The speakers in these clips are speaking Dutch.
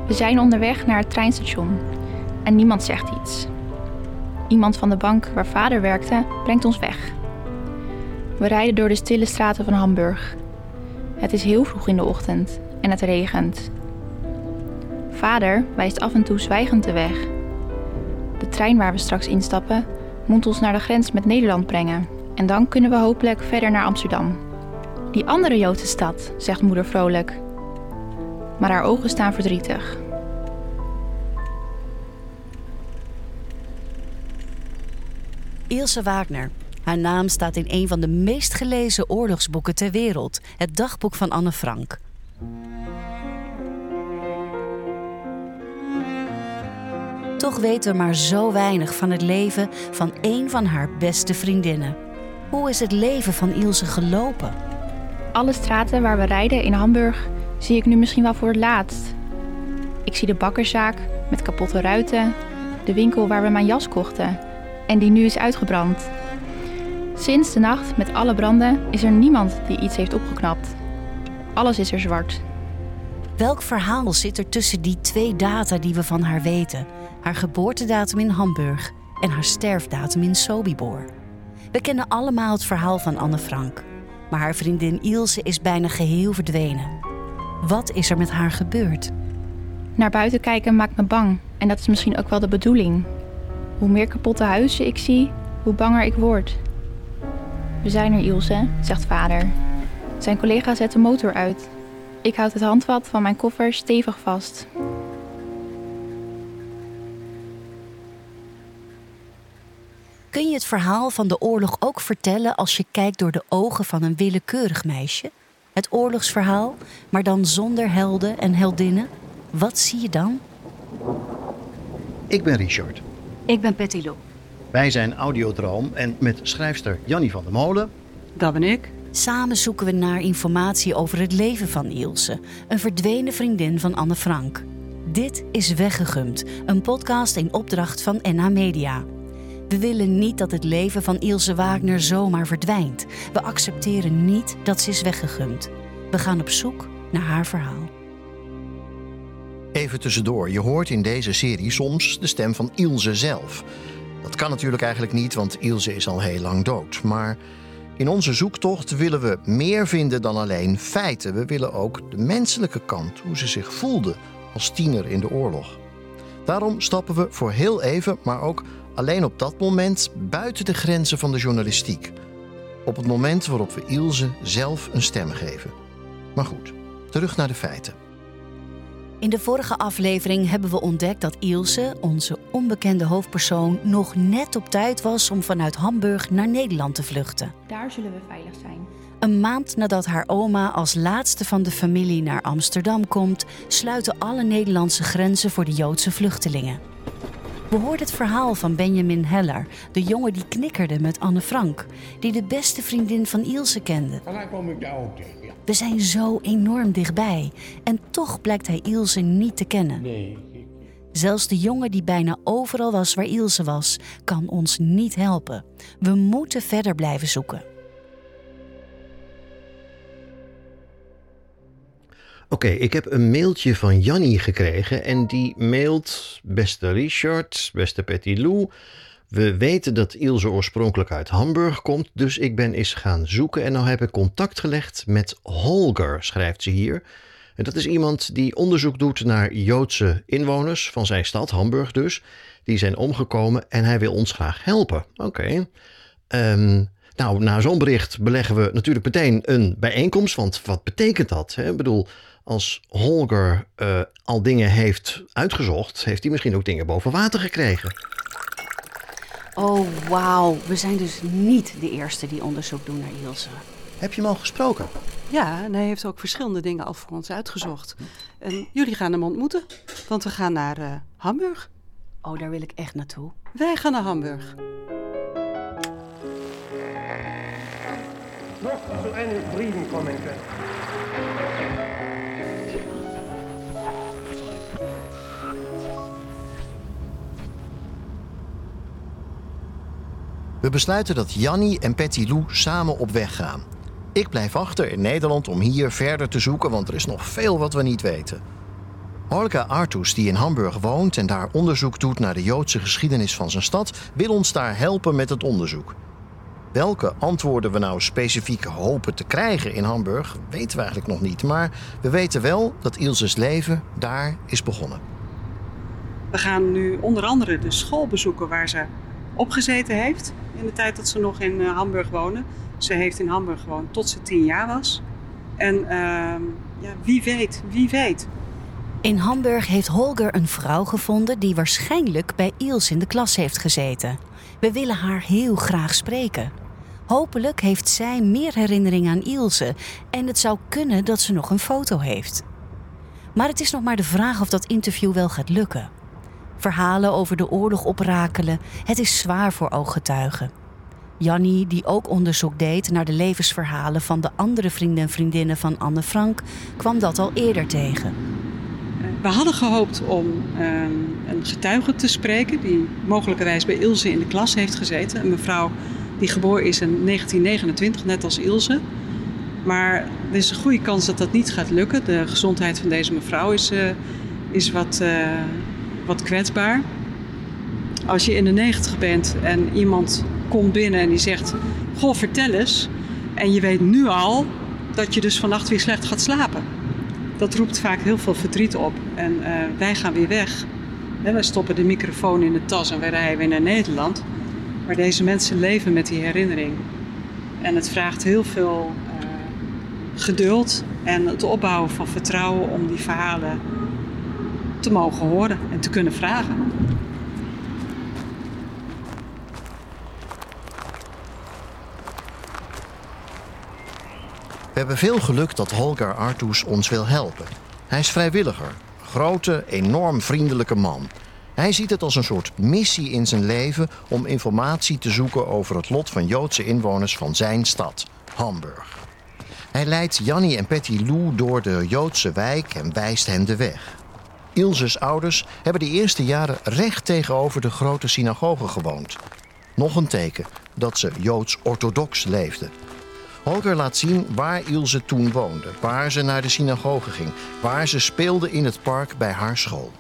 We zijn onderweg naar het treinstation en niemand zegt iets. Iemand van de bank waar vader werkte brengt ons weg. We rijden door de stille straten van Hamburg. Het is heel vroeg in de ochtend en het regent. Vader wijst af en toe zwijgend de weg. De trein waar we straks instappen moet ons naar de grens met Nederland brengen. En dan kunnen we hopelijk verder naar Amsterdam. Die andere Joodse stad, zegt moeder vrolijk. Maar haar ogen staan verdrietig. Ilse Wagner. Haar naam staat in een van de meest gelezen oorlogsboeken ter wereld. Het dagboek van Anne Frank. Toch weten we maar zo weinig van het leven van één van haar beste vriendinnen. Hoe is het leven van Ilse gelopen? Alle straten waar we rijden in Hamburg zie ik nu misschien wel voor het laatst. Ik zie de bakkerszaak met kapotte ruiten, de winkel waar we mijn jas kochten en die nu is uitgebrand. Sinds de nacht met alle branden is er niemand die iets heeft opgeknapt. Alles is er zwart. Welk verhaal zit er tussen die twee data die we van haar weten? Haar geboortedatum in Hamburg en haar sterfdatum in Sobibor. We kennen allemaal het verhaal van Anne Frank. Maar haar vriendin Ilse is bijna geheel verdwenen. Wat is er met haar gebeurd? Naar buiten kijken maakt me bang en dat is misschien ook wel de bedoeling. Hoe meer kapotte huizen ik zie, hoe banger ik word. We zijn er, Ilse, zegt vader. Zijn collega zet de motor uit. Ik houd het handvat van mijn koffer stevig vast. Kun je het verhaal van de oorlog ook vertellen als je kijkt door de ogen van een willekeurig meisje? Het oorlogsverhaal, maar dan zonder helden en heldinnen? Wat zie je dan? Ik ben Richard. Ik ben Patty Lou. Wij zijn Audiodroom en met schrijfster Jannie van der Molen. Dat ben ik. Samen zoeken we naar informatie over het leven van Ilse, een verdwenen vriendin van Anne Frank. Dit is Weggegumd, een podcast in opdracht van NH Media. We willen niet dat het leven van Ilse Wagner zomaar verdwijnt. We accepteren niet dat ze is weggegumd. We gaan op zoek naar haar verhaal. Even tussendoor, je hoort in deze serie soms de stem van Ilse zelf. Dat kan natuurlijk eigenlijk niet, want Ilse is al heel lang dood. Maar in onze zoektocht willen we meer vinden dan alleen feiten. We willen ook de menselijke kant, hoe ze zich voelde als tiener in de oorlog. Daarom stappen we voor heel even, maar ook alleen op dat moment buiten de grenzen van de journalistiek. Op het moment waarop we Ilse zelf een stem geven. Maar goed, terug naar de feiten. In de vorige aflevering hebben we ontdekt dat Ilse, onze onbekende hoofdpersoon, nog net op tijd was om vanuit Hamburg naar Nederland te vluchten. Daar zullen we veilig zijn. Een maand nadat haar oma als laatste van de familie naar Amsterdam komt, sluiten alle Nederlandse grenzen voor de Joodse vluchtelingen. We hoorden het verhaal van Benjamin Heller, de jongen die knikkerde met Anne Frank, die de beste vriendin van Ilse kende. En dan kom ik daar ook tegen. Ja. We zijn zo enorm dichtbij en toch blijkt hij Ilse niet te kennen. Nee. Zelfs de jongen die bijna overal was waar Ilse was, kan ons niet helpen. We moeten verder blijven zoeken. Oké, ik heb een mailtje van Jannie gekregen en die mailt: beste Richard, beste Patty Lou. We weten dat Ilse oorspronkelijk uit Hamburg komt, dus ik ben eens gaan zoeken en nou heb ik contact gelegd met Holger, schrijft ze hier. En dat is iemand die onderzoek doet naar Joodse inwoners van zijn stad, Hamburg dus. Die zijn omgekomen en hij wil ons graag helpen. Oké. Nou, na zo'n bericht beleggen we natuurlijk meteen een bijeenkomst, want wat betekent dat? Hè? Ik bedoel, als Holger al dingen heeft uitgezocht, heeft hij misschien ook dingen boven water gekregen. Oh, wauw. We zijn dus niet de eerste die onderzoek doen naar Ilse. Heb je hem al gesproken? Ja, en hij heeft ook verschillende dingen al voor ons uitgezocht. En jullie gaan hem ontmoeten, want we gaan naar Hamburg. Oh, daar wil ik echt naartoe. Wij gaan naar Hamburg. Nog zu einem Frieden kommen können. We besluiten dat Jannie en Patty Lou samen op weg gaan. Ik blijf achter in Nederland om hier verder te zoeken, want er is nog veel wat we niet weten. Holger Artus, die in Hamburg woont en daar onderzoek doet naar de Joodse geschiedenis van zijn stad, wil ons daar helpen met het onderzoek. Welke antwoorden we nou specifiek hopen te krijgen in Hamburg, weten we eigenlijk nog niet. Maar we weten wel dat Ilse's leven daar is begonnen. We gaan nu onder andere de school bezoeken waar ze opgezeten heeft in de tijd dat ze nog in Hamburg woonde. Ze heeft in Hamburg gewoond tot ze 10 jaar was. En wie weet. In Hamburg heeft Holger een vrouw gevonden die waarschijnlijk bij Ilse in de klas heeft gezeten. We willen haar heel graag spreken. Hopelijk heeft zij meer herinneringen aan Ilse en het zou kunnen dat ze nog een foto heeft. Maar het is nog maar de vraag of dat interview wel gaat lukken. Verhalen over de oorlog oprakelen, het is zwaar voor ooggetuigen. Jannie, die ook onderzoek deed naar de levensverhalen van de andere vrienden en vriendinnen van Anne Frank, kwam dat al eerder tegen. We hadden gehoopt om een getuige te spreken die mogelijkerwijs bij Ilse in de klas heeft gezeten. Een mevrouw die geboren is in 1929, net als Ilse. Maar er is een goede kans dat dat niet gaat lukken. De gezondheid van deze mevrouw is wat kwetsbaar. Als je in de 90 bent en iemand komt binnen en die zegt: goh, vertel eens. En je weet nu al dat je dus vannacht weer slecht gaat slapen. Dat roept vaak heel veel verdriet op. En wij gaan weer weg. Wij stoppen de microfoon in de tas en wij rijden weer naar Nederland. Maar deze mensen leven met die herinnering. En het vraagt heel veel geduld en het opbouwen van vertrouwen om die verhalen te mogen horen en te kunnen vragen. We hebben veel geluk dat Holger Artus ons wil helpen. Hij is vrijwilliger, grote, enorm vriendelijke man. Hij ziet het als een soort missie in zijn leven om informatie te zoeken over het lot van Joodse inwoners van zijn stad, Hamburg. Hij leidt Jannie en Patty Lou door de Joodse wijk en wijst hen de weg. Ilse's ouders hebben de eerste jaren recht tegenover de grote synagoge gewoond. Nog een teken dat ze Joods-orthodox leefden. Holger laat zien waar Ilse toen woonde, waar ze naar de synagoge ging, waar ze speelde in het park bij haar school.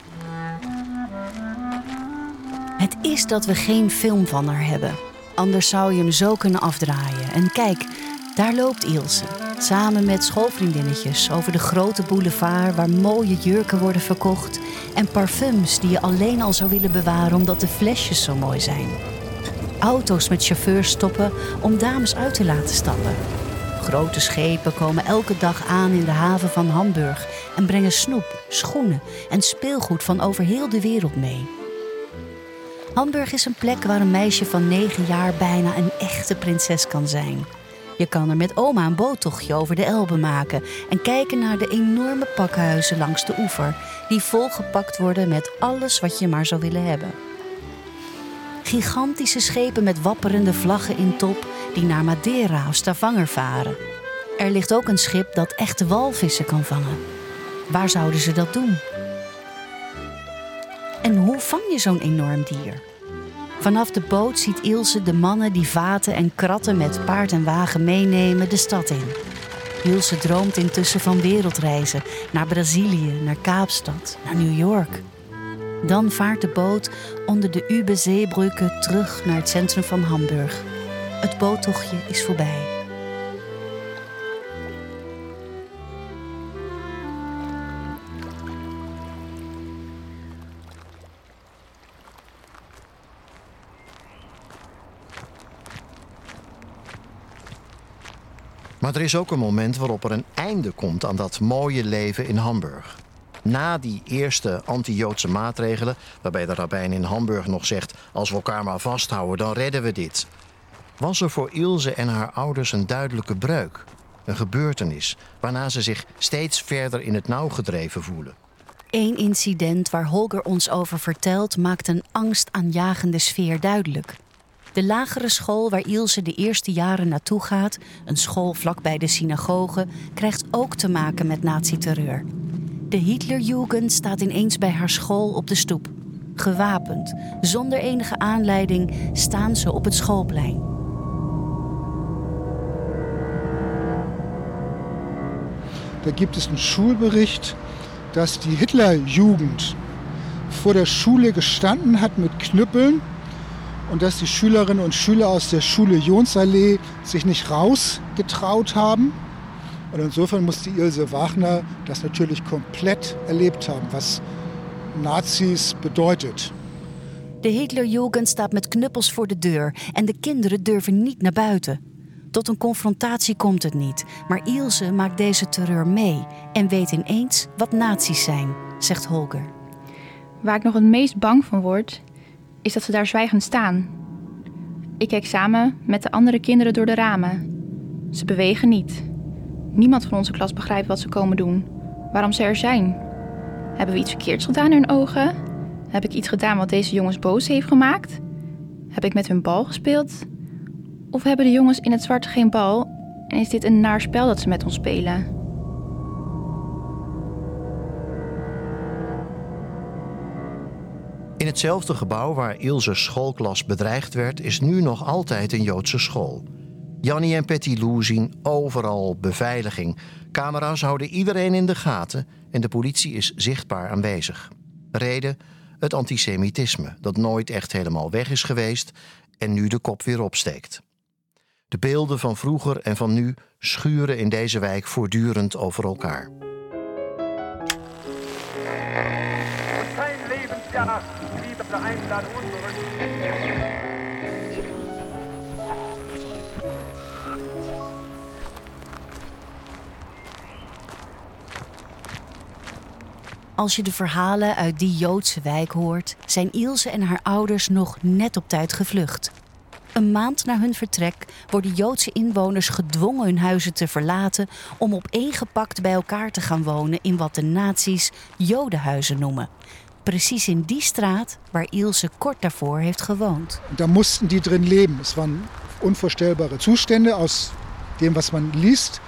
Het is dat we geen film van haar hebben. Anders zou je hem zo kunnen afdraaien. En kijk, daar loopt Ilse. Samen met schoolvriendinnetjes over de grote boulevard waar mooie jurken worden verkocht en parfums die je alleen al zou willen bewaren omdat de flesjes zo mooi zijn. Auto's met chauffeurs stoppen om dames uit te laten stappen. Grote schepen komen elke dag aan in de haven van Hamburg en brengen snoep, schoenen en speelgoed van over heel de wereld mee. Hamburg is een plek waar een meisje van 9 jaar bijna een echte prinses kan zijn. Je kan er met oma een boottochtje over de Elbe maken en kijken naar de enorme pakhuizen langs de oever die volgepakt worden met alles wat je maar zou willen hebben. Gigantische schepen met wapperende vlaggen in top die naar Madeira of Stavanger varen. Er ligt ook een schip dat echte walvissen kan vangen. Waar zouden ze dat doen? En hoe vang je zo'n enorm dier? Vanaf de boot ziet Ilse de mannen die vaten en kratten met paard en wagen meenemen de stad in. Ilse droomt intussen van wereldreizen naar Brazilië, naar Kaapstad, naar New York. Dan vaart de boot onder de Übeseebrücke terug naar het centrum van Hamburg. Het boottochtje is voorbij. Maar er is ook een moment waarop er een einde komt aan dat mooie leven in Hamburg. Na die eerste anti-Joodse maatregelen, waarbij de rabbijn in Hamburg nog zegt: als we elkaar maar vasthouden, dan redden we dit, was er voor Ilse en haar ouders een duidelijke breuk. Een gebeurtenis waarna ze zich steeds verder in het nauw gedreven voelen. Eén incident waar Holger ons over vertelt maakt een angstaanjagende sfeer duidelijk. De lagere school waar Ilse de eerste jaren naartoe gaat, een school vlakbij de synagoge, krijgt ook te maken met nazi-terreur. De Hitlerjugend staat ineens bij haar school op de stoep. Gewapend, zonder enige aanleiding, staan ze op het schoolplein. Da gibt es einen Schulbericht, dass die Hitlerjugend vor der Schule gestanden hat mit Knüppeln und dass die Schülerinnen und Schüler aus der Schule Jonsallee sich nicht rausgetraut haben. Und insofern muss die Ilse Wagner das natürlich komplett erlebt haben, was Nazis bedeutet. De Hitlerjugend staat met knuppels voor de deur en de kinderen durven niet naar buiten. Tot een confrontatie komt het niet, maar Ilse maakt deze terreur mee en weet ineens wat nazi's zijn, zegt Holger. Waar ik nog het meest bang van word, is dat ze daar zwijgend staan. Ik kijk samen met de andere kinderen door de ramen. Ze bewegen niet. Niemand van onze klas begrijpt wat ze komen doen, waarom ze er zijn. Hebben we iets verkeerds gedaan in hun ogen? Heb ik iets gedaan wat deze jongens boos heeft gemaakt? Heb ik met hun bal gespeeld? Of hebben de jongens in het zwart geen bal en is dit een naar spel dat ze met ons spelen? In hetzelfde gebouw waar Ilse's schoolklas bedreigd werd, is nu nog altijd een Joodse school. Jannie en Petit Lou zien overal beveiliging. Camera's houden iedereen in de gaten en de politie is zichtbaar aanwezig. Reden? Het antisemitisme, dat nooit echt helemaal weg is geweest en nu de kop weer opsteekt. De beelden van vroeger en van nu schuren in deze wijk voortdurend over elkaar. Kein Lebensjahr, liebe Einladung unberücksichtigt. Als je de verhalen uit die Joodse wijk hoort, zijn Ilse en haar ouders nog net op tijd gevlucht. Een maand na hun vertrek worden Joodse inwoners gedwongen hun huizen te verlaten om opeengepakt bij elkaar te gaan wonen in wat de nazi's Jodenhuizen noemen. Precies in die straat waar Ilse kort daarvoor heeft gewoond. Da mussten die drin leben. Es waren unvorstellbare Zustände aus dem, was man liest.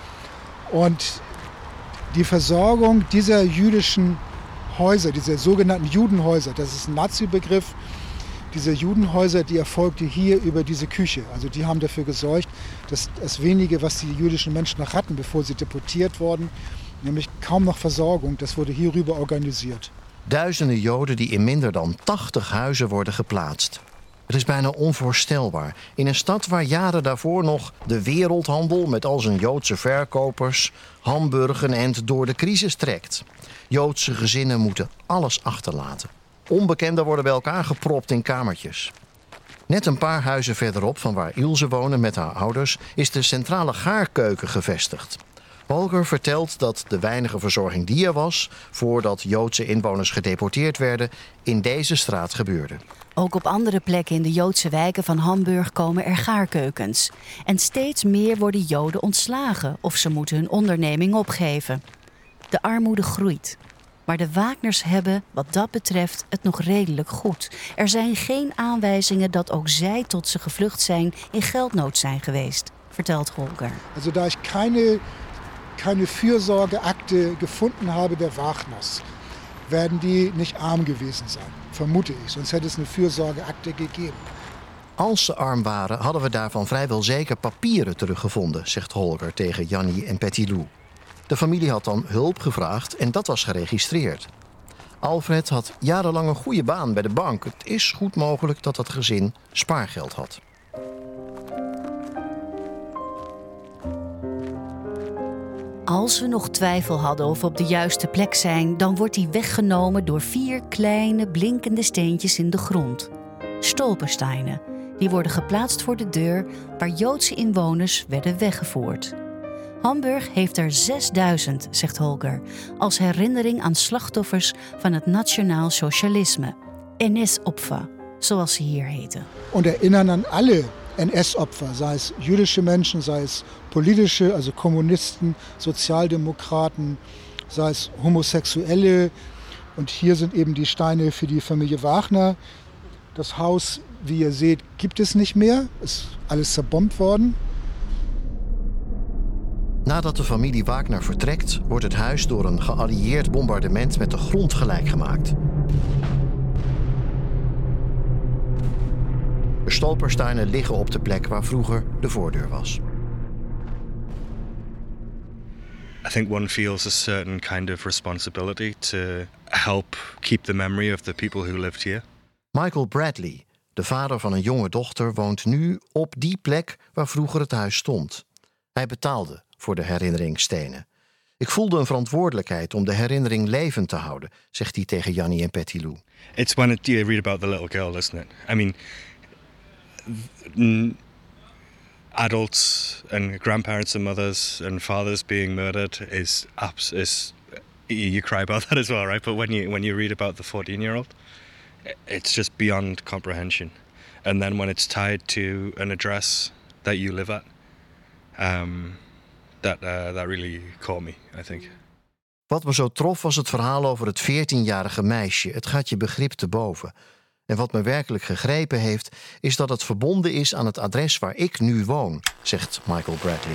Und die Versorgung dieser jüdischen Häuser, diese sogenannten Judenhäuser, das ist ein Nazi-Begriff, diese Judenhäuser, die erfolgte hier über diese Küche. Also die haben dafür gesorgt, dass das wenige, was die jüdischen Menschen noch hatten, bevor sie deportiert wurden, nämlich kaum noch Versorgung, das wurde hierüber organisiert. Duizenden Joden die in minder dan 80 huizen worden geplaatst. Het is bijna onvoorstelbaar. In een stad waar jaren daarvoor nog de wereldhandel met al zijn Joodse verkopers Hamburg een end door de crisis trekt. Joodse gezinnen moeten alles achterlaten. Onbekenden worden bij elkaar gepropt in kamertjes. Net een paar huizen verderop van waar Ilse woonde met haar ouders is de centrale gaarkeuken gevestigd. Holger vertelt dat de weinige verzorging die er was voordat Joodse inwoners gedeporteerd werden in deze straat gebeurde. Ook op andere plekken in de Joodse wijken van Hamburg komen er gaarkeukens. En steeds meer worden Joden ontslagen of ze moeten hun onderneming opgeven. De armoede groeit. Maar de Wagners hebben, wat dat betreft, het nog redelijk goed. Er zijn geen aanwijzingen dat ook zij tot ze gevlucht zijn in geldnood zijn geweest, vertelt Holger. Also da ich keine Fürsorgeakte gefunden habe der Wagners, werden die nicht arm gewesen sein, vermute ich. Sonst hätte es eine Fürsorgeakte gegeben. Als ze arm waren, hadden we daarvan vrijwel zeker papieren teruggevonden, zegt Holger tegen Jannie en Petit Lou. De familie had dan hulp gevraagd en dat was geregistreerd. Alfred had jarenlang een goede baan bij de bank. Het is goed mogelijk dat dat gezin spaargeld had. Als we nog twijfel hadden of we op de juiste plek zijn, dan wordt die weggenomen door 4 kleine blinkende steentjes in de grond. Stolpersteinen. Die worden geplaatst voor de deur waar Joodse inwoners werden weggevoerd. Hamburg heeft er 6000, zegt Holger, als herinnering aan slachtoffers van het nationaal socialisme. NS-Opfer, zoals ze hier heten. Und erinnern an alle NS-Opfer, sei es jüdische Menschen, sei es politische, also Kommunisten, Sozialdemokraten, sei es Homosexuelle. Und hier sind eben die Steine für die Familie Wagner. Das Haus, wie ihr seht, gibt es nicht mehr. Ist alles zerbombt worden. Nadat de familie Wagner vertrekt, wordt het huis door een geallieerd bombardement met de grond gelijk gemaakt. De stolpersteinen liggen op de plek waar vroeger de voordeur was. I think one feels a certain kind of responsibility to help keep the memory of the people who lived here. Michael Bradley, de vader van een jonge dochter, woont nu op die plek waar vroeger het huis stond. Hij betaalde voor de herinneringsstenen. Ik voelde een verantwoordelijkheid om de herinnering levend te houden, zegt hij tegen Jannie en Petty Lou. It's when you read about the little girl, isn't it? I mean, adults and grandparents and mothers and fathers being murdered is you cry about that as well, right? But when you read about the 14-year-old, it's just beyond comprehension. And then when it's tied to an address that you live at, that really caught me, I think. Wat me zo trof was het verhaal over het 14-jarige meisje. Het gaat je begrip te boven. En wat me werkelijk gegrepen heeft, is dat het verbonden is aan het adres waar ik nu woon, zegt Michael Bradley.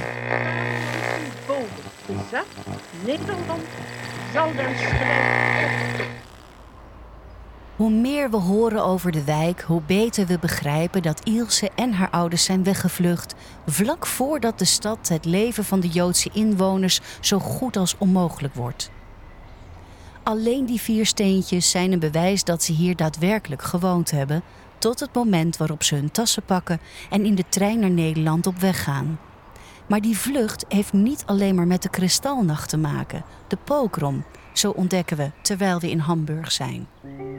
Nederland zal den strijd. Hoe meer we horen over de wijk, hoe beter we begrijpen dat Ilse en haar ouders zijn weggevlucht, vlak voordat de stad het leven van de Joodse inwoners zo goed als onmogelijk wordt. Alleen die 4 steentjes zijn een bewijs dat ze hier daadwerkelijk gewoond hebben, tot het moment waarop ze hun tassen pakken en in de trein naar Nederland op weg gaan. Maar die vlucht heeft niet alleen maar met de Kristalnacht te maken, de pogrom, zo ontdekken we terwijl we in Hamburg zijn.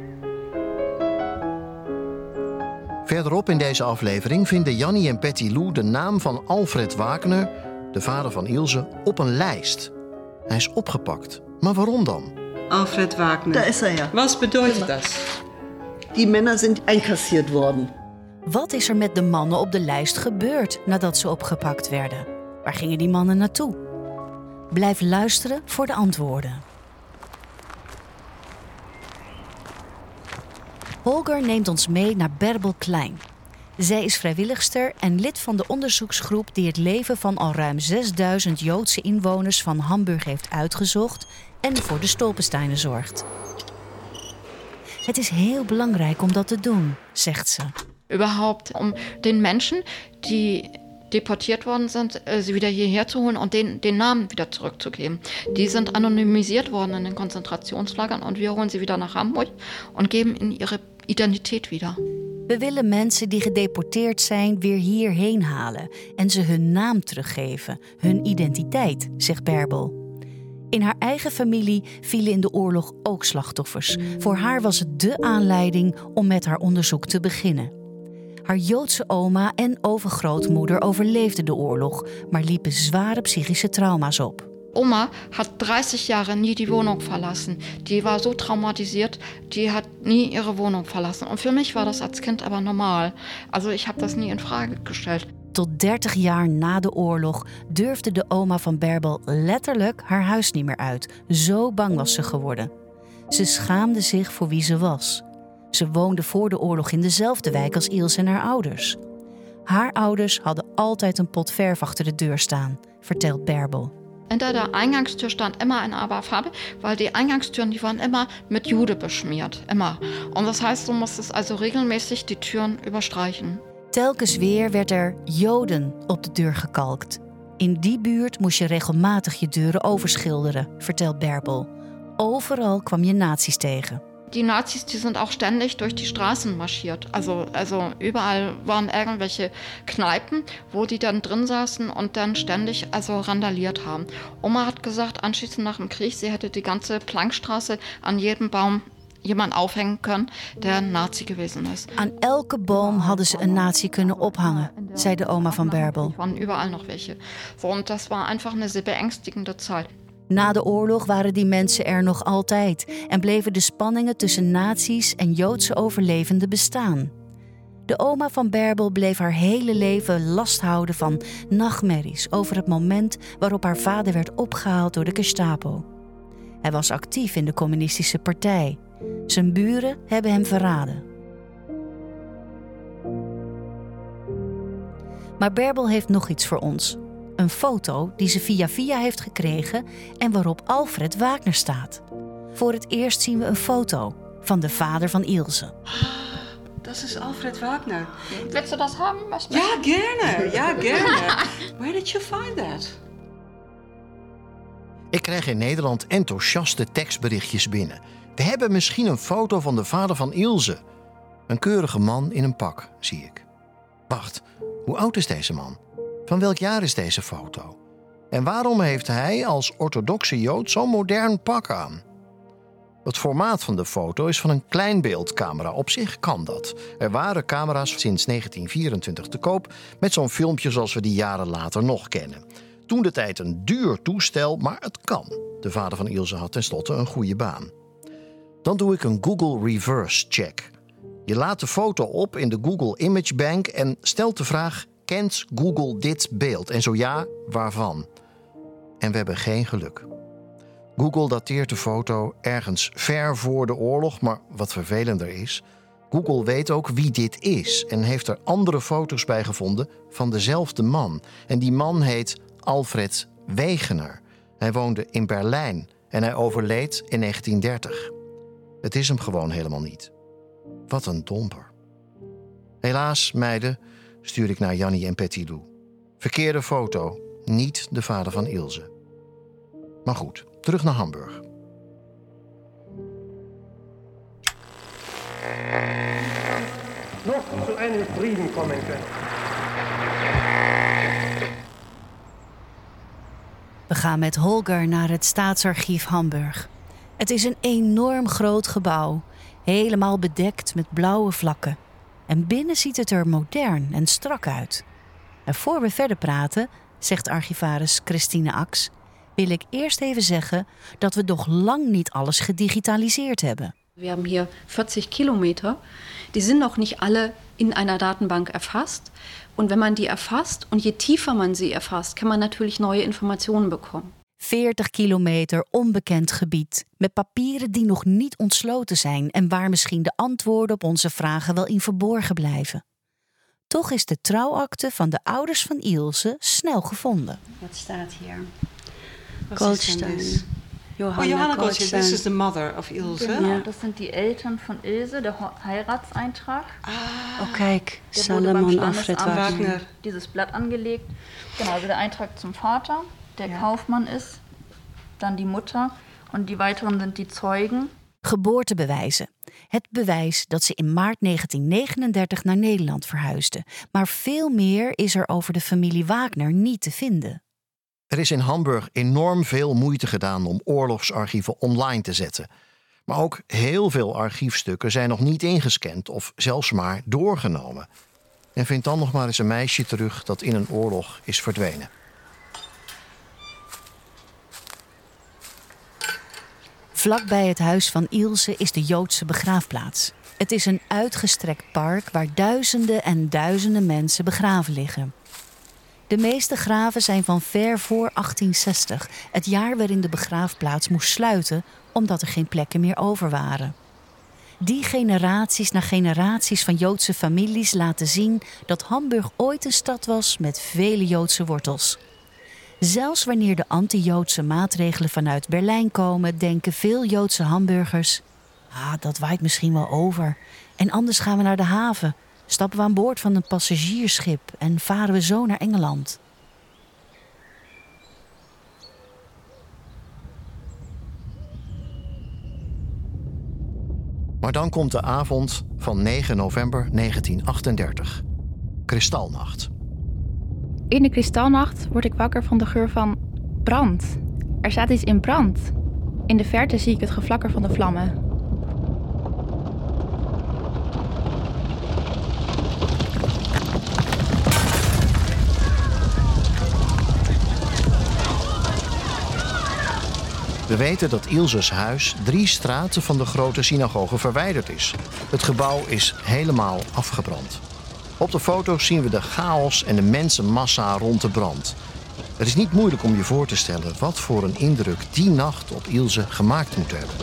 Verderop in deze aflevering vinden Jannie en Petty Lou de naam van Alfred Wagner, de vader van Ilse, op een lijst. Hij is opgepakt. Maar waarom dan? Alfred Wagner. Da ist er ja. Was bedeutet das? Die Männer sind einkassiert worden. Wat is er met de mannen op de lijst gebeurd nadat ze opgepakt werden? Waar gingen die mannen naartoe? Blijf luisteren voor de antwoorden. Holger neemt ons mee naar Bärbel Klein. Zij is vrijwilligster en lid van de onderzoeksgroep die het leven van al ruim 6000 Joodse inwoners van Hamburg heeft uitgezocht en voor de stolpensteinen zorgt. Het is heel belangrijk om dat te doen, zegt ze. Überhaupt om den Menschen die deportiert worden sind, sie wieder hierher zu holen und den Namen wieder zurückzugeben. Die sind anonymisiert worden in den Konzentrationslagern und wir holen sie wieder nach Hamburg und geben ihnen ihre Identität wieder. We willen mensen die gedeporteerd zijn weer hierheen halen en ze hun naam teruggeven, hun identiteit, zegt Bärbel. In haar eigen familie vielen in de oorlog ook slachtoffers. Voor haar was het dé aanleiding om met haar onderzoek te beginnen. Haar Joodse oma en overgrootmoeder overleefden de oorlog, maar liepen zware psychische trauma's op. Oma hat 30 Jahre nie die Wohnung verlassen. Die war so traumatisiert, die hat nie ihre Wohnung verlassen. Und für mich war das als Kind aber normal. Also ich habe das nie in Frage gestellt. Tot 30 jaar na de oorlog durfde de oma van Bärbel letterlijk haar huis niet meer uit. Zo bang was ze geworden. Ze schaamde zich voor wie ze was. Ze woonde voor de oorlog in dezelfde wijk als Ilse en haar ouders. Haar ouders hadden altijd een pot verf achter de deur staan, vertelt Bärbel. Hinter der Eingangstür stand immer eine Aberfarbe, weil die Eingangstüren, die waren immer mit Jude beschmiert. Immer. Und das heißt, du musstest also regelmäßig die Türen überstreichen. Telkens weer werd er Joden op de deur gekalkt. In die buurt moest je regelmatig je deuren overschilderen, vertelt Bärbel. Overal kwam je nazi's tegen. Die Nazis, die sind auch ständig durch die Straßen marschiert. Also überall waren irgendwelche Kneipen, wo die dann drin saßen und dann ständig randaliert haben. Oma hat gesagt, anschließend nach dem Krieg, sie hätte die ganze Plankstraße an jedem Baum jemand aufhängen können, der een Nazi gewesen ist. Aan elke boom hadden ze een nazi kunnen ophangen, zei de oma van Bärbel. Er waren überall noch welche. So, und das war einfach eine sehr beängstigende Zeit. Na de oorlog waren die mensen er nog altijd en bleven de spanningen tussen nazi's en Joodse overlevenden bestaan. De oma van Bärbel bleef haar hele leven last houden van nachtmerries over het moment waarop haar vader werd opgehaald door de Gestapo. Hij was actief in de communistische partij. Zijn buren hebben hem verraden. Maar Bärbel heeft nog iets voor ons. Een foto die ze via heeft gekregen en waarop Alfred Wagner staat. Voor het eerst zien we een foto van de vader van Ilse. Dat is Alfred Wagner. Willst du das haben? Ja, gerne. Ja, gerne. Where did you find that? Ik krijg in Nederland enthousiaste tekstberichtjes binnen. We hebben misschien een foto van de vader van Ilse. Een keurige man in een pak, zie ik. Wacht, hoe oud is deze man? Van welk jaar is deze foto? En waarom heeft hij als orthodoxe Jood zo'n modern pak aan? Het formaat van de foto is van een kleinbeeldcamera. Op zich kan dat. Er waren camera's sinds 1924 te koop met zo'n filmpje zoals we die jaren later nog kennen. Toen de tijd een duur toestel, maar het kan. De vader van Ilse had tenslotte een goede baan. Dan doe ik een Google Reverse Check. Je laat de foto op in de Google Image Bank en stelt de vraag: kent Google dit beeld? En zo ja, waarvan? En we hebben geen geluk. Google dateert de foto ergens ver voor de oorlog, maar wat vervelender is, Google weet ook wie dit is en heeft er andere foto's bij gevonden van dezelfde man. En die man heet Alfred Wegener. Hij woonde in Berlijn en hij overleed in 1930. Het is hem gewoon helemaal niet. Wat een domper. Helaas, meiden, stuur ik naar Jannie en Petty Lou. Verkeerde foto, niet de vader van Ilse. Maar goed, terug naar Hamburg. Noch zu einem Frieden kommen können. We gaan met Holger naar het Staatsarchief Hamburg. Het is een enorm groot gebouw, helemaal bedekt met blauwe vlakken. En binnen ziet het er modern en strak uit. En voor we verder praten, zegt archivaris Christine Aks, wil ik eerst even zeggen dat we nog lang niet alles gedigitaliseerd hebben. Wir haben hier 40 Kilometer. Die sind noch nicht alle in einer Datenbank erfasst. Und wenn man die erfasst und je tiefer man sie erfasst, kann man natürlich neue Informationen bekommen. 40 kilometer onbekend gebied, met papieren die nog niet ontsloten zijn en waar misschien de antwoorden op onze vragen wel in verborgen blijven. Toch is de trouwakte van de ouders van Ilse snel gevonden. Wat staat hier? Goldstein. Johanna Goldstein, this is the mother of Ilse. Genau, ja. Das sind die Eltern von Ilse, der Heiratseintrag. Oh, kijk, Salomon Alfred Wagner. Dieses Blatt angelegt. Genau, also der Eintrag zum Vater, der Kaufmann ist, dann die Mutter und die weiteren sind die Zeugen. Geboortebewijzen. Het bewijs dat ze in maart 1939 naar Nederland verhuisde. Maar veel meer is er over de familie Wagner niet te vinden. Er is in Hamburg enorm veel moeite gedaan om oorlogsarchieven online te zetten. Maar ook heel veel archiefstukken zijn nog niet ingescand of zelfs maar doorgenomen. En vind dan nog maar eens een meisje terug dat in een oorlog is verdwenen. Vlakbij het huis van Ilse is de Joodse begraafplaats. Het is een uitgestrekt park waar duizenden en duizenden mensen begraven liggen. De meeste graven zijn van ver voor 1860, het jaar waarin de begraafplaats moest sluiten omdat er geen plekken meer over waren. Die generaties na generaties van Joodse families laten zien dat Hamburg ooit een stad was met vele Joodse wortels. Zelfs wanneer de anti-Joodse maatregelen vanuit Berlijn komen, denken veel Joodse Hamburgers: dat waait misschien wel over. En anders gaan we naar de haven, stappen we aan boord van een passagiersschip en varen we zo naar Engeland. Maar dan komt de avond van 9 november 1938. Kristalnacht. In de kristalnacht word ik wakker van de geur van brand. Er staat iets in brand. In de verte zie ik het geflakker van de vlammen. We weten dat Ilses huis 3 straten van de grote synagoge verwijderd is. Het gebouw is helemaal afgebrand. Op de foto's zien we de chaos en de mensenmassa rond de brand. Het is niet moeilijk om je voor te stellen wat voor een indruk die nacht op Ilse gemaakt moet hebben.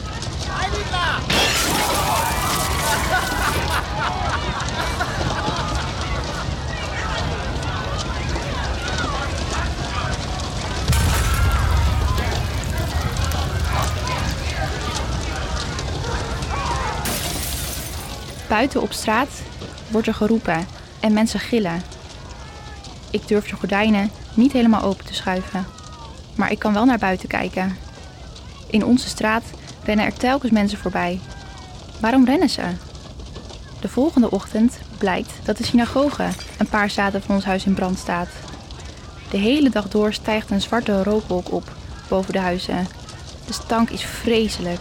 Buiten op straat wordt er geroepen en mensen gillen. Ik durf de gordijnen niet helemaal open te schuiven. Maar ik kan wel naar buiten kijken. In onze straat rennen er telkens mensen voorbij. Waarom rennen ze? De volgende ochtend blijkt dat de synagoge een paar straten van ons huis in brand staat. De hele dag door stijgt een zwarte rookwolk op boven de huizen. De stank is vreselijk.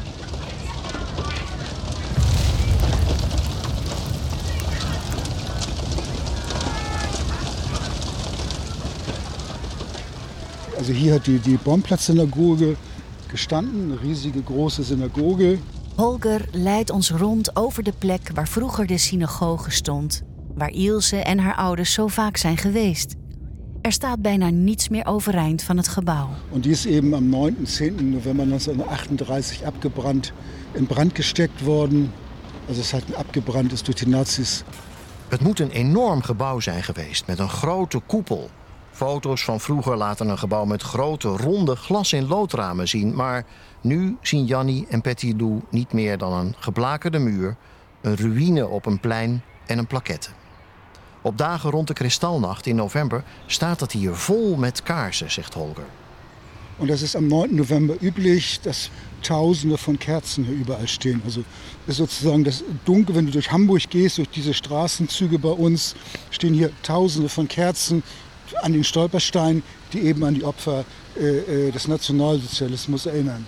Also hier hat die Bomplatzsynagoge gestanden, een riesige große synagoge. Holger leidt ons rond over de plek waar vroeger de synagoge stond, waar Ilse en haar ouders zo vaak zijn geweest. Er staat bijna niets meer overeind van het gebouw. Und die is eben am 9. 10. November 1938 abgebrannt, in brand gesteckt worden. Also es hat abgebrannt ist durch die Nazis. Het moet een enorm gebouw zijn geweest met een grote koepel. Foto's van vroeger laten een gebouw met grote, ronde glas- in loodramen zien. Maar nu zien Jannie en Petty Lou niet meer dan een geblakerde muur, een ruïne op een plein en een plaquette. Op dagen rond de Kristalnacht in november staat het hier vol met kaarsen, zegt Holger. Und das ist am 9. November üblich, dass Tausende von Kerzen hier überall stehen. Also ist sozusagen das Dunkel, wenn du durch Hamburg gehst, durch diese Straßenzüge bei uns, stehen hier Tausende von Kerzen an den Stolpersteinen, die eben an die Opfer des Nationalsozialismus erinnern.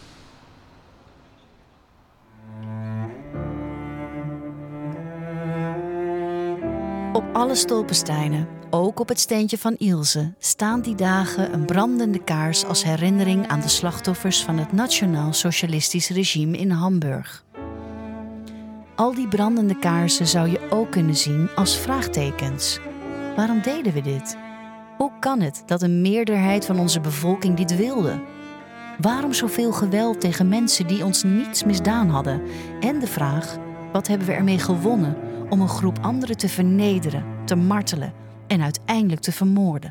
Op alle stolpensteinen, ook op het steentje van Ilse, staan die dagen een brandende kaars als herinnering aan de slachtoffers van het nationaal-socialistisch regime in Hamburg. Al die brandende kaarsen zou je ook kunnen zien als vraagtekens. Waarom deden we dit? Hoe kan het dat een meerderheid van onze bevolking dit wilde? Waarom zoveel geweld tegen mensen die ons niets misdaan hadden? En de vraag, wat hebben we ermee gewonnen om een groep anderen te vernederen, te martelen en uiteindelijk te vermoorden?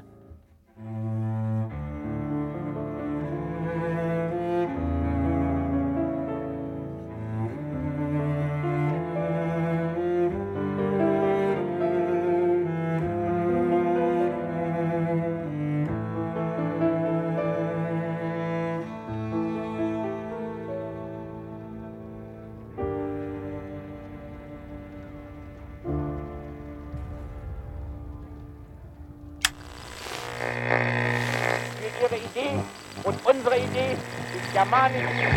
Ihre Idee und unsere Idee ist germanisch.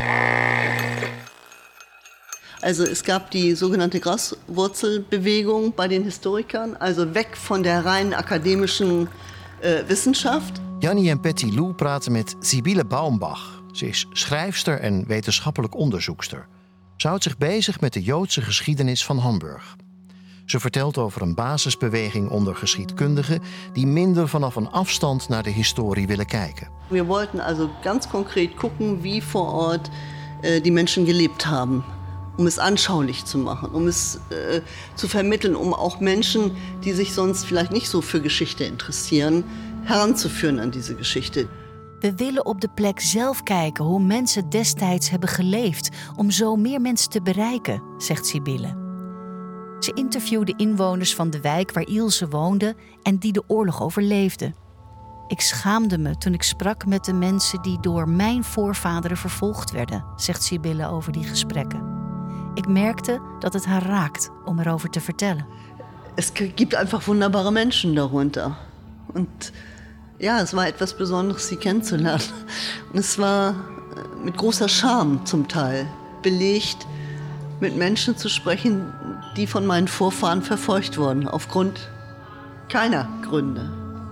Also es gab die sogenannte Graswurzelbewegung bei den Historikern, also weg von der rein akademischen Wissenschaft. Jannie en Petty Lou praten met Sibylle Baumbach. Ze is schrijfster en wetenschappelijk onderzoekster. Ze houdt zich bezig met de Joodse geschiedenis van Hamburg. Ze vertelt over een basisbeweging onder geschiedkundigen die minder vanaf een afstand naar de historie willen kijken. Wir wollten also ganz konkret gucken, wie vor Ort die Menschen gelebt haben, um es anschaulich zu machen, um es zu vermitteln, um auch Menschen, die sich sonst vielleicht nicht so für Geschichte interessieren, heranzuführen an diese Geschichte. We willen op de plek zelf kijken hoe mensen destijds hebben geleefd om zo meer mensen te bereiken, zegt Sibylle. Ze interviewde inwoners van de wijk waar Ilse woonde en die de oorlog overleefden. Ik schaamde me toen ik sprak met de mensen die door mijn voorvaderen vervolgd werden, zegt Sibylle over die gesprekken. Ik merkte dat het haar raakt om erover te vertellen. Es gibt einfach wunderbare Menschen darunter. Und ja, es war etwas Besonderes, sie kennenzulernen. Und es war mit großer Scham zum Teil belegt, mit Menschen zu sprechen, die von meinen Vorfahren verfolgt wurden, aufgrund keiner Gründe.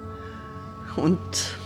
Und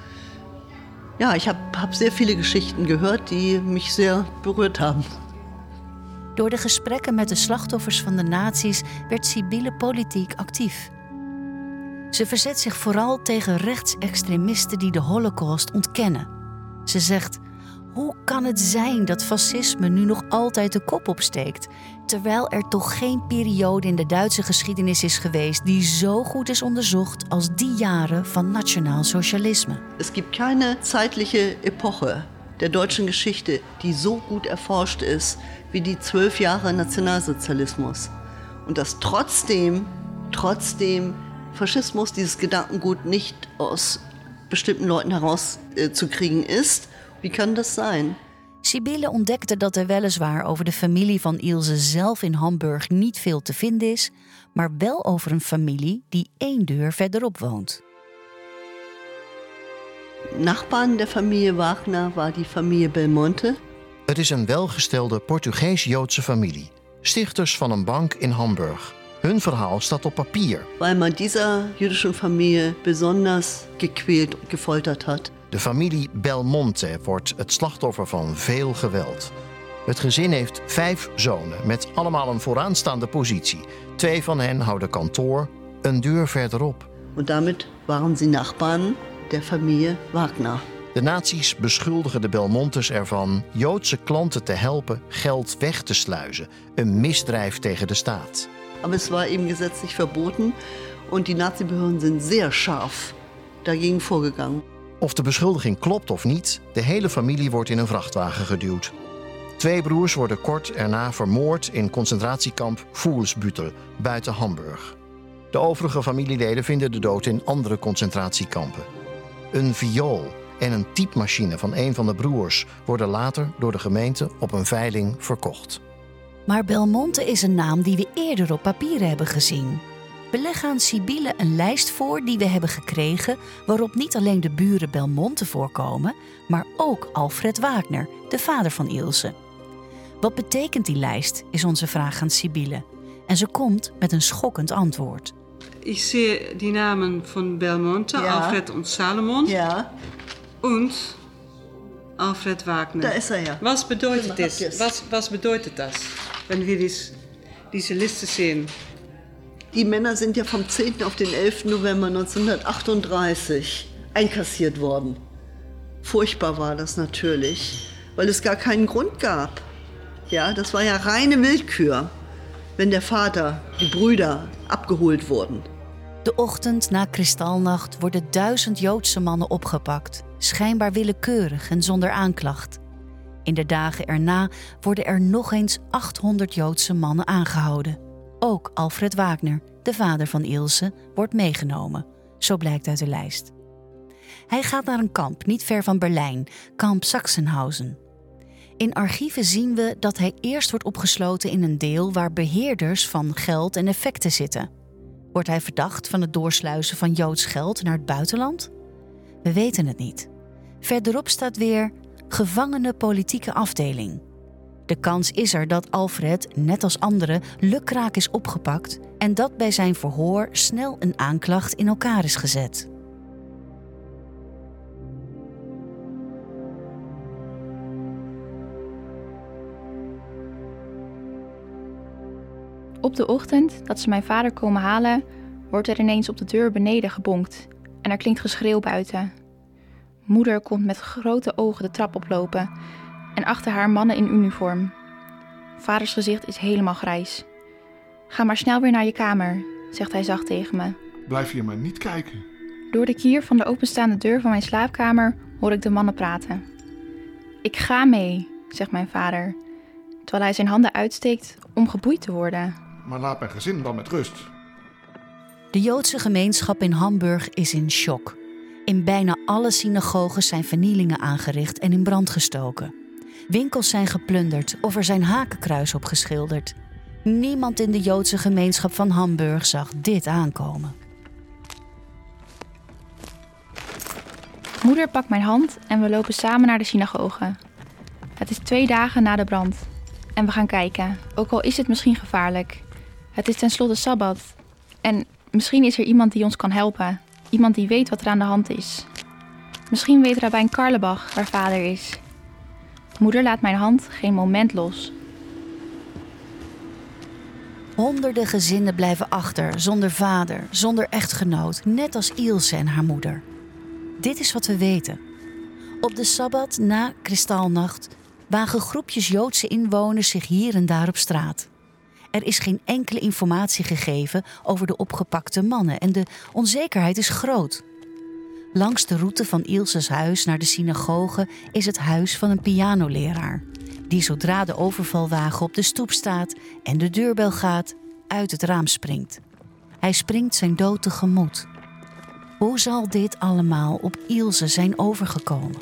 ja, ich hab sehr viele Geschichten gehört, die mich sehr berührt haben. Door de gesprekken met de slachtoffers van de nazi's werd Sibylle politiek actief. Ze verzet zich vooral tegen rechtsextremisten die de Holocaust ontkennen. Ze zegt: hoe kan het zijn dat fascisme nu nog altijd de kop opsteekt, terwijl er toch geen periode in de Duitse geschiedenis is geweest die zo goed is onderzocht als die jaren van nationaal socialisme? Es gibt keine zeitliche Epoche der deutschen Geschichte, die so gut erforscht ist wie die 12 Jahre Nationalsozialismus. Und dass trotzdem Faschismus dieses Gedankengut nicht aus bestimmten Leuten herauszukriegen ist. Wie kann das sein? Sibylle ontdekte dat er weliswaar over de familie van Ilse zelf in Hamburg niet veel te vinden is, maar wel over een familie die 1 deur verderop woont. Nachbarn der Familie Wagner war die Familie Belmonte. Het is een welgestelde Portugees-Joodse familie. Stichters van een bank in Hamburg. Hun verhaal staat op papier. Weil man dieser jüdischen Familie besonders gequält, gefolterd hat. De familie Belmonte wordt het slachtoffer van veel geweld. Het gezin heeft 5 zonen met allemaal een vooraanstaande positie. 2 van hen houden kantoor, een deur verderop. En damit waren ze Nachbarn der Familie Wagner. De nazi's beschuldigen de Belmontes ervan Joodse klanten te helpen geld weg te sluizen. Een misdrijf tegen de staat. Maar het was eben gesetzlich verboten en die Nazi-Behörden zijn zeer scharf dagegen voorgegaan. Of de beschuldiging klopt of niet, de hele familie wordt in een vrachtwagen geduwd. 2 broers worden kort erna vermoord in concentratiekamp Fuhlsbüttel, buiten Hamburg. De overige familieleden vinden de dood in andere concentratiekampen. Een viool en een typemachine van een van de broers worden later door de gemeente op een veiling verkocht. Maar Belmonte is een naam die we eerder op papier hebben gezien. We leggen aan Sibylle een lijst voor die we hebben gekregen, waarop niet alleen de buren Belmonte voorkomen, maar ook Alfred Wagner, de vader van Ilse. Wat betekent die lijst, is onze vraag aan Sibylle. En ze komt met een schokkend antwoord. Ik zie die namen van Belmonte, ja. Alfred en Salomon. Ja. En Alfred Wagner. Da ist er ja. Was bedeutet das? Was bedeutet das, wenn wir diese Liste sehen? Die Männer sind ja vom 10. auf den 11. November 1938 einkassiert worden. Furchtbar war das natürlich, weil es gar keinen Grund gab. Ja, das war ja reine Willkür, wenn der Vater, die Brüder abgeholt wurden. De ochtend na Kristalnacht worden 1000 Joodse mannen opgepakt, schijnbaar willekeurig en zonder aanklacht. In de dagen erna worden er nog eens 800 Joodse mannen aangehouden. Ook Alfred Wagner, de vader van Ilse, wordt meegenomen. Zo blijkt uit de lijst. Hij gaat naar een kamp niet ver van Berlijn, kamp Sachsenhausen. In archieven zien we dat hij eerst wordt opgesloten in een deel waar beheerders van geld en effecten zitten. Wordt hij verdacht van het doorsluizen van Joods geld naar het buitenland? We weten het niet. Verderop staat weer gevangene politieke afdeling. De kans is er dat Alfred, net als anderen, lukraak is opgepakt en dat bij zijn verhoor snel een aanklacht in elkaar is gezet. Op de ochtend dat ze mijn vader komen halen, wordt er ineens op de deur beneden gebonkt en er klinkt geschreeuw buiten. Moeder komt met grote ogen de trap oplopen en achter haar mannen in uniform. Vaders gezicht is helemaal grijs. Ga maar snel weer naar je kamer, zegt hij zacht tegen me. Blijf hier maar niet kijken. Door de kier van de openstaande deur van mijn slaapkamer hoor ik de mannen praten. Ik ga mee, zegt mijn vader, terwijl hij zijn handen uitsteekt om geboeid te worden. Maar laat mijn gezin dan met rust. De Joodse gemeenschap in Hamburg is in shock. In bijna alle synagoges zijn vernielingen aangericht en in brand gestoken. Winkels zijn geplunderd of er zijn hakenkruis opgeschilderd. Niemand in de Joodse gemeenschap van Hamburg zag dit aankomen. Moeder pakt mijn hand en we lopen samen naar de synagoge. Het is 2 dagen na de brand. En we gaan kijken, ook al is het misschien gevaarlijk. Het is tenslotte Sabbat. En misschien is er iemand die ons kan helpen. Iemand die weet wat er aan de hand is. Misschien weet Rabbijn Karlebach waar vader is. Moeder laat mijn hand geen moment los. Honderden gezinnen blijven achter, zonder vader, zonder echtgenoot, net als Ilse en haar moeder. Dit is wat we weten. Op de Sabbat na Kristalnacht wagen groepjes Joodse inwoners zich hier en daar op straat. Er is geen enkele informatie gegeven over de opgepakte mannen en de onzekerheid is groot. Langs de route van Ilse's huis naar de synagoge is het huis van een pianoleraar, die zodra de overvalwagen op de stoep staat en de deurbel gaat, uit het raam springt. Hij springt zijn dood tegemoet. Hoe zal dit allemaal op Ilse zijn overgekomen?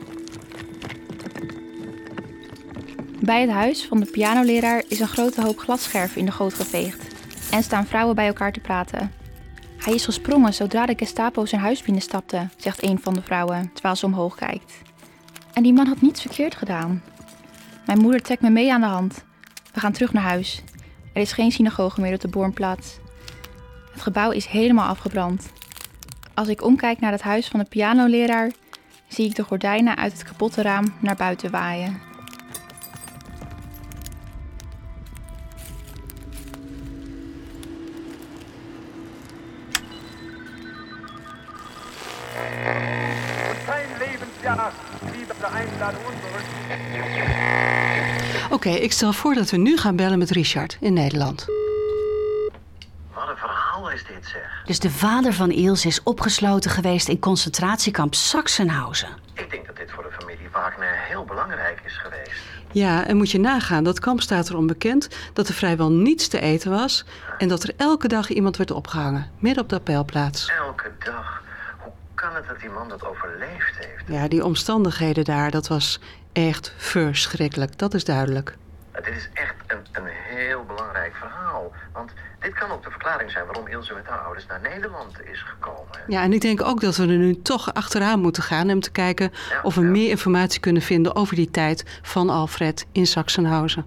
Bij het huis van de pianoleraar is een grote hoop glasscherven in de goot geveegd en staan vrouwen bij elkaar te praten. Hij is gesprongen zodra de Gestapo zijn huis binnenstapte, zegt een van de vrouwen, terwijl ze omhoog kijkt. En die man had niets verkeerd gedaan. Mijn moeder trekt me mee aan de hand. We gaan terug naar huis. Er is geen synagoge meer op de Bornplaats. Het gebouw is helemaal afgebrand. Als ik omkijk naar het huis van de pianoleraar, zie ik de gordijnen uit het kapotte raam naar buiten waaien. Oké, ik stel voor dat we nu gaan bellen met Richard in Nederland. Wat een verhaal is dit, zeg. Dus de vader van Ilse is opgesloten geweest in concentratiekamp Sachsenhausen. Ik denk dat dit voor de familie Wagner heel belangrijk is geweest. Ja, en moet je nagaan, dat kamp staat erom bekend dat er vrijwel niets te eten was en dat er elke dag iemand werd opgehangen, midden op de appelplaats. Elke dag? Hoe kan het dat die man dat overleefd heeft? Ja, die omstandigheden daar, dat was echt verschrikkelijk, dat is duidelijk. Dit is echt een heel belangrijk verhaal. Want dit kan ook de verklaring zijn waarom Ilse met haar ouders naar Nederland is gekomen. Ja, en ik denk ook dat we er nu toch achteraan moeten gaan om te kijken of we meer informatie kunnen vinden over die tijd van Alfred in Sachsenhausen.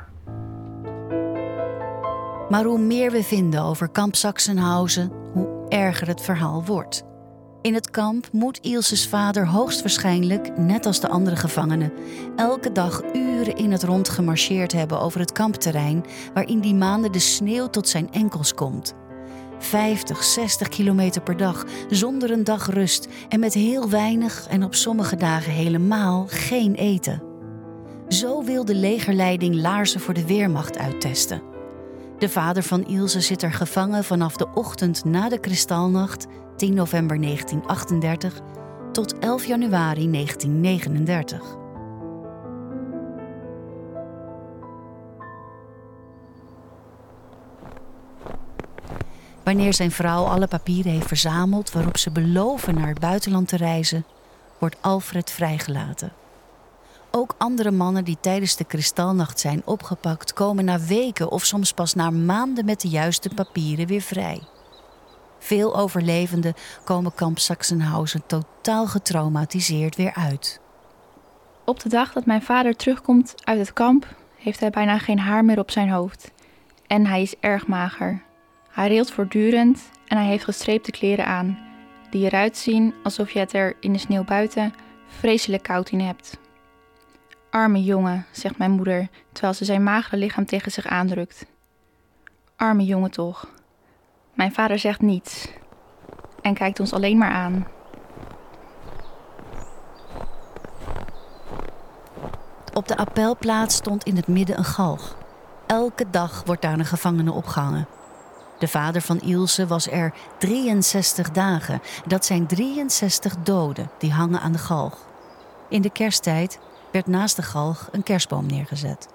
Maar hoe meer we vinden over kamp Sachsenhausen, hoe erger het verhaal wordt. In het kamp moet Ilse's vader hoogstwaarschijnlijk, net als de andere gevangenen, elke dag uren in het rond gemarcheerd hebben over het kampterrein, waar in die maanden de sneeuw tot zijn enkels komt. 50, 60 kilometer per dag, zonder een dag rust en met heel weinig en op sommige dagen helemaal geen eten. Zo wil de legerleiding laarzen voor de Wehrmacht uittesten. De vader van Ilse zit er gevangen vanaf de ochtend na de Kristalnacht, 10 november 1938, tot 11 januari 1939. Wanneer zijn vrouw alle papieren heeft verzameld waarop ze beloven naar het buitenland te reizen, wordt Alfred vrijgelaten. Ook andere mannen die tijdens de Kristalnacht zijn opgepakt, komen na weken of soms pas na maanden met de juiste papieren weer vrij. Veel overlevenden komen kamp Sachsenhausen totaal getraumatiseerd weer uit. Op de dag dat mijn vader terugkomt uit het kamp, heeft hij bijna geen haar meer op zijn hoofd. En hij is erg mager. Hij rilt voortdurend en hij heeft gestreepte kleren aan, die eruit zien alsof je het er in de sneeuw buiten vreselijk koud in hebt. Arme jongen, zegt mijn moeder, terwijl ze zijn magere lichaam tegen zich aandrukt. Arme jongen toch. Mijn vader zegt niets en kijkt ons alleen maar aan. Op de appelplaats stond in het midden een galg. Elke dag wordt daar een gevangene opgehangen. De vader van Ilse was er 63 dagen. Dat zijn 63 doden die hangen aan de galg. In de kersttijd werd naast de galg een kerstboom neergezet.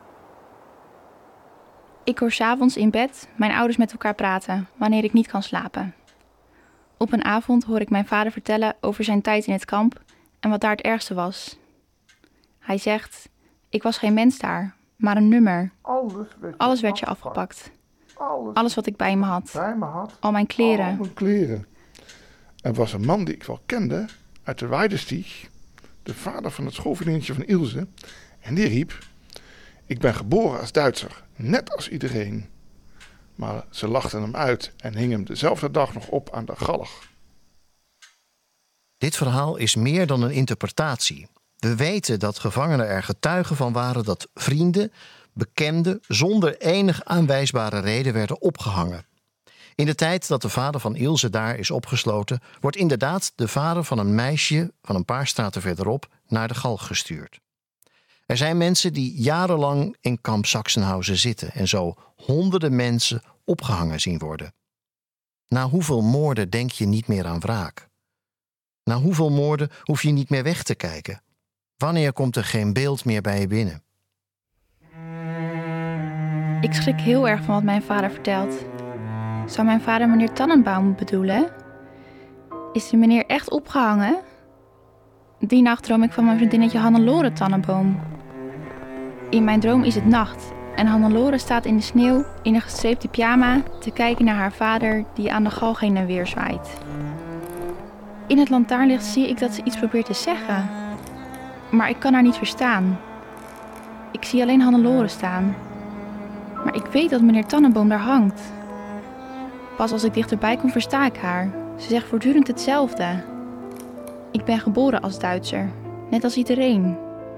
Ik hoor 's avonds in bed mijn ouders met elkaar praten wanneer ik niet kan slapen. Op een avond hoor ik mijn vader vertellen over zijn tijd in het kamp en wat daar het ergste was. Hij zegt, ik was geen mens daar, maar een nummer. Alles werd je afgepakt. Alles wat ik bij me had. Al mijn kleren. Al mijn kleren. Er was een man die ik wel kende uit de Weidestieg, de vader van het schoolvriendinnetje van Ilse, en die riep: ik ben geboren als Duitser, net als iedereen. Maar ze lachten hem uit en hingen hem dezelfde dag nog op aan de galg. Dit verhaal is meer dan een interpretatie. We weten dat gevangenen er getuigen van waren dat vrienden, bekenden, zonder enig aanwijsbare reden werden opgehangen. In de tijd dat de vader van Ilse daar is opgesloten, wordt inderdaad de vader van een meisje van een paar straten verderop naar de galg gestuurd. Er zijn mensen die jarenlang in kamp Sachsenhausen zitten en zo honderden mensen opgehangen zien worden. Na hoeveel moorden denk je niet meer aan wraak? Na hoeveel moorden hoef je niet meer weg te kijken? Wanneer komt er geen beeld meer bij je binnen? Ik schrik heel erg van wat mijn vader vertelt. Zou mijn vader meneer Tannenbaum bedoelen? Is die meneer echt opgehangen? Die nacht droom ik van mijn vriendinnetje Hannelore Tannenboom. In mijn droom is het nacht en Hannelore staat in de sneeuw in een gestreepte pyjama te kijken naar haar vader die aan de galg heen en weer zwaait. In het lantaarnlicht zie ik dat ze iets probeert te zeggen, maar ik kan haar niet verstaan. Ik zie alleen Hannelore staan, maar ik weet dat meneer Tannenboom daar hangt. Pas als ik dichterbij kom versta ik haar. Ze zegt voortdurend hetzelfde. Ik ben geboren als Duitser, net als iedereen.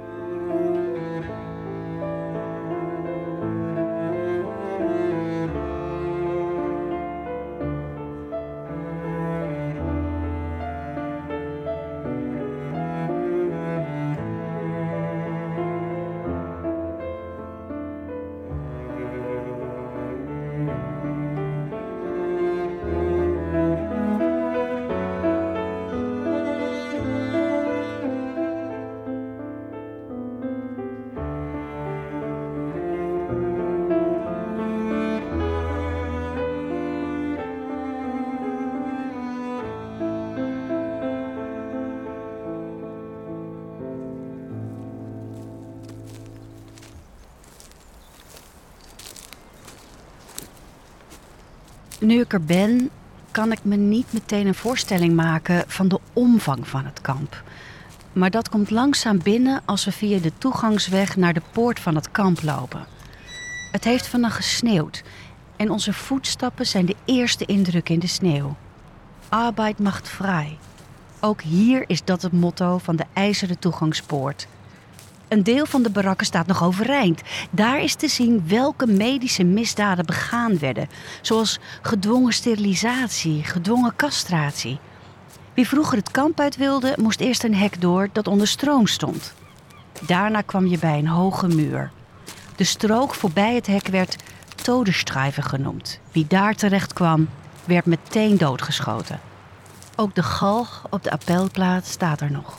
Nu ik er ben, kan ik me niet meteen een voorstelling maken van de omvang van het kamp. Maar dat komt langzaam binnen als we via de toegangsweg naar de poort van het kamp lopen. Het heeft vannacht gesneeuwd en onze voetstappen zijn de eerste indruk in de sneeuw. Arbeit macht frei. Ook hier is dat het motto van de ijzeren toegangspoort. Een deel van de barakken staat nog overeind. Daar is te zien welke medische misdaden begaan werden. Zoals gedwongen sterilisatie, gedwongen castratie. Wie vroeger het kamp uit wilde, moest eerst een hek door dat onder stroom stond. Daarna kwam je bij een hoge muur. De strook voorbij het hek werd Todesstreife genoemd. Wie daar terecht kwam, werd meteen doodgeschoten. Ook de galg op de appelplaats staat er nog.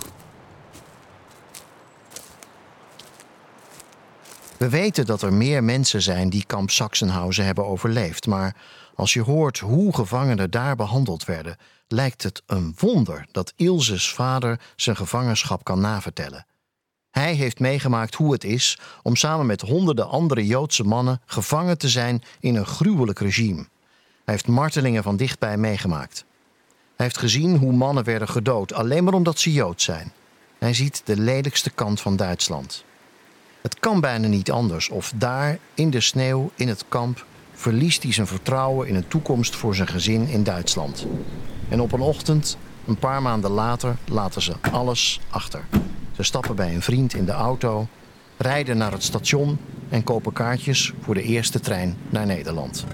We weten dat er meer mensen zijn die kamp Sachsenhausen hebben overleefd. Maar als je hoort hoe gevangenen daar behandeld werden, lijkt het een wonder dat Ilse's vader zijn gevangenschap kan navertellen. Hij heeft meegemaakt hoe het is om samen met honderden andere Joodse mannen gevangen te zijn in een gruwelijk regime. Hij heeft martelingen van dichtbij meegemaakt. Hij heeft gezien hoe mannen werden gedood, alleen maar omdat ze Joods zijn. Hij ziet de lelijkste kant van Duitsland. Het kan bijna niet anders. Of daar, in de sneeuw, in het kamp, verliest hij zijn vertrouwen in een toekomst voor zijn gezin in Duitsland. En op een ochtend, een paar maanden later, laten ze alles achter. Ze stappen bij een vriend in de auto, rijden naar het station en kopen kaartjes voor de eerste trein naar Nederland.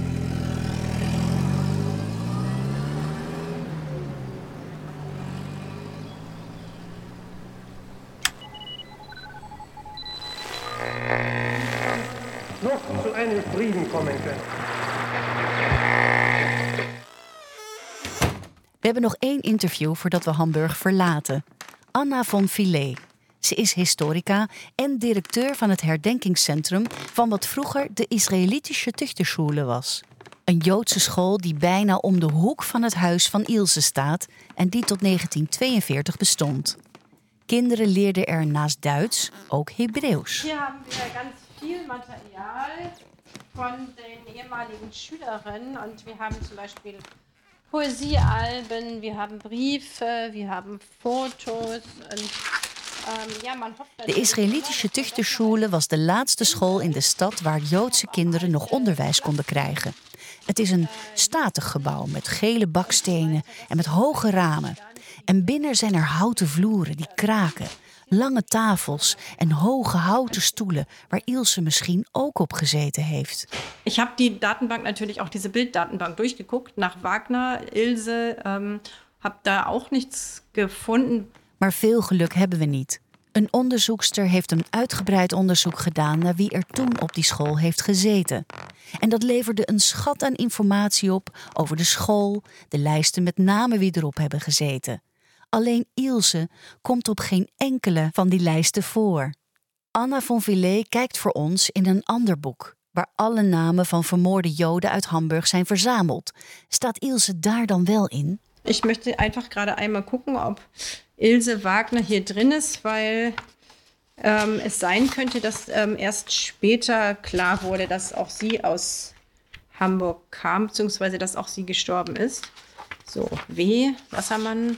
Noch zu einem Frieden kommen können. We hebben nog 1 interview voordat we Hamburg verlaten. Anna von Filet. Ze is historica en directeur van het herdenkingscentrum van wat vroeger de Israëlitische Tuchterschule was. Een Joodse school die bijna om de hoek van het huis van Ilse staat en die tot 1942 bestond. Kinderen leerden er naast Duits ook Hebreeuws. Hier hebben we ganz viel Material van den ehemaligen Schülerinnen und wir haben zum Beispiel Poesiealben, wir haben Briefe, wir haben Fotos. De Israëlitische Tuchterschule was de laatste school in de stad waar Joodse kinderen nog onderwijs konden krijgen. Het is een statig gebouw met gele bakstenen en met hoge ramen. En binnen zijn er houten vloeren die kraken, lange tafels en hoge houten stoelen waar Ilse misschien ook op gezeten heeft. Ik heb die Datenbank natuurlijk ook deze Bilddatenbank doorgeguckt naar Wagner, Ilse, heb daar ook niets gevonden. Maar veel geluk hebben we niet. Een onderzoekster heeft een uitgebreid onderzoek gedaan naar wie er toen op die school heeft gezeten. En dat leverde een schat aan informatie op over de school, de lijsten met namen wie erop hebben gezeten. Alleen Ilse komt op geen enkele van die lijsten voor. Anna von Filet kijkt voor ons in een ander boek, waar alle namen van vermoorde Joden uit Hamburg zijn verzameld. Staat Ilse daar dan wel in? Ich möchte einfach gerade einmal gucken, ob Ilse Wagner hier drin ist, weil es sein könnte, dass erst später klar wurde, dass auch sie aus Hamburg kam, beziehungsweise dass auch sie gestorben ist. So, W. Wassermann.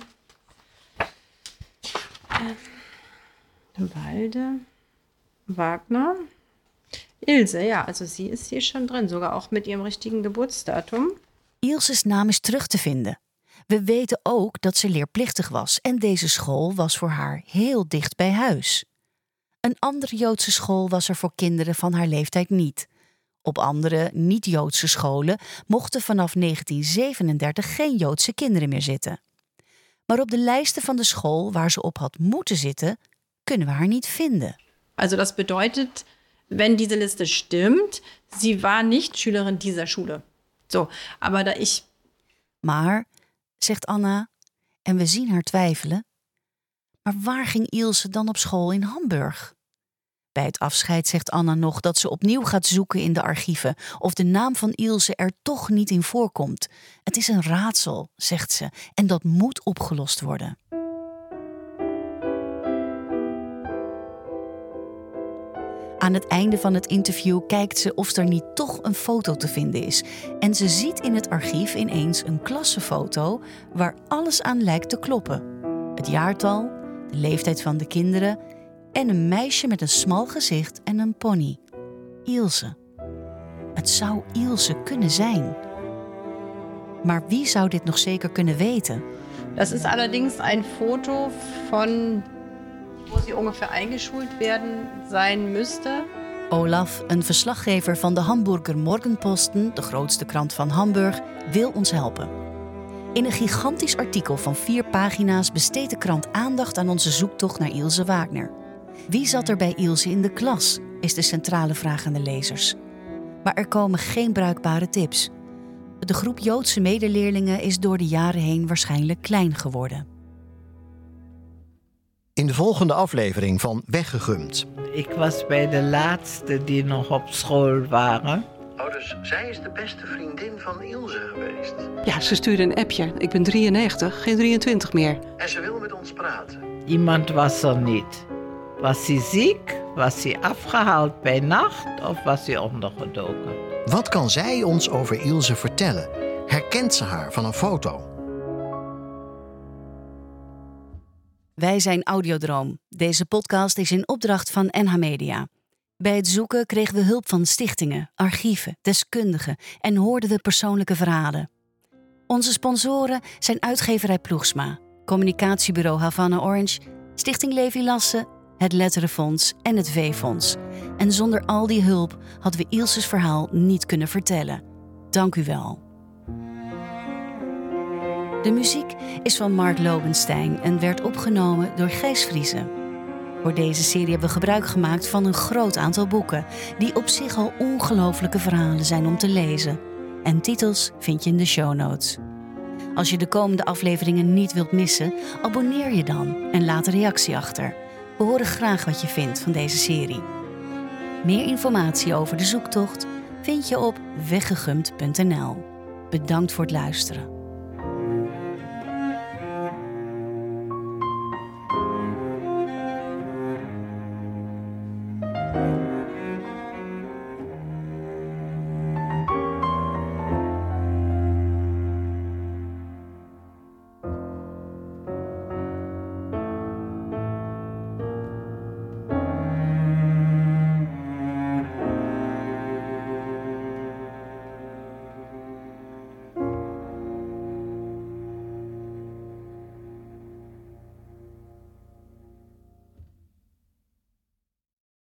Walde. Wagner. Ilse, ja, also sie ist hier schon drin, sogar auch met ihrem richtigen Geburtsdatum. Ilse's naam is terug te vinden. We weten ook dat ze leerplichtig was en deze school was voor haar heel dicht bij huis. Een andere Joodse school was er voor kinderen van haar leeftijd niet. Op andere niet-Joodse scholen mochten vanaf 1937 geen Joodse kinderen meer zitten. Maar op de lijsten van de school waar ze op had moeten zitten, kunnen we haar niet vinden. Also das bedeutet, wenn diese Liste stimmt, sie war nicht Schülerin dieser Schule. So, aber da ich... Maar, zegt Anna, en we zien haar twijfelen, maar waar ging Ilse dan op school in Hamburg? Bij het afscheid zegt Anna nog dat ze opnieuw gaat zoeken in de archieven of de naam van Ilse er toch niet in voorkomt. Het is een raadsel, zegt ze, en dat moet opgelost worden. Aan het einde van het interview kijkt ze of er niet toch een foto te vinden is. En ze ziet in het archief ineens een klassenfoto waar alles aan lijkt te kloppen. Het jaartal, de leeftijd van de kinderen en een meisje met een smal gezicht en een pony. Ilse. Het zou Ilse kunnen zijn. Maar wie zou dit nog zeker kunnen weten? Das ist allerdings ein Foto von, wo sie ungefähr eingeschult werden sein müsste. Olaf, een verslaggever van de Hamburger Morgenposten, de grootste krant van Hamburg, wil ons helpen. In een gigantisch artikel van 4 pagina's besteedt de krant aandacht aan onze zoektocht naar Ilse Wagner. Wie zat er bij Ilse in de klas, is de centrale vraag aan de lezers. Maar er komen geen bruikbare tips. De groep Joodse medeleerlingen is door de jaren heen waarschijnlijk klein geworden. In de volgende aflevering van Weggegumd. Ik was bij de laatste die nog op school waren. Oh, dus zij is de beste vriendin van Ilse geweest? Ja, ze stuurde een appje. Ik ben 93, geen 23 meer. En ze wil met ons praten? Iemand was er niet. Was ze ziek? Was ze afgehaald bij nacht of was ze ondergedoken? Wat kan zij ons over Ilse vertellen? Herkent ze haar van een foto? Wij zijn Audiodroom. Deze podcast is in opdracht van NH Media. Bij het zoeken kregen we hulp van stichtingen, archieven, deskundigen en hoorden we persoonlijke verhalen. Onze sponsoren zijn uitgeverij Ploegsma, communicatiebureau Havana Orange, Stichting Levi Lassen, het Letterenfonds en het V-fonds. En zonder al die hulp hadden we Ilse's verhaal niet kunnen vertellen. Dank u wel. De muziek is van Mark Lobenstein en werd opgenomen door Gijs Vriezen. Voor deze serie hebben we gebruik gemaakt van een groot aantal boeken, die op zich al ongelooflijke verhalen zijn om te lezen. En titels vind je in de show notes. Als je de komende afleveringen niet wilt missen, abonneer je dan en laat een reactie achter. We horen graag wat je vindt van deze serie. Meer informatie over de zoektocht vind je op weggegumd.nl. Bedankt voor het luisteren.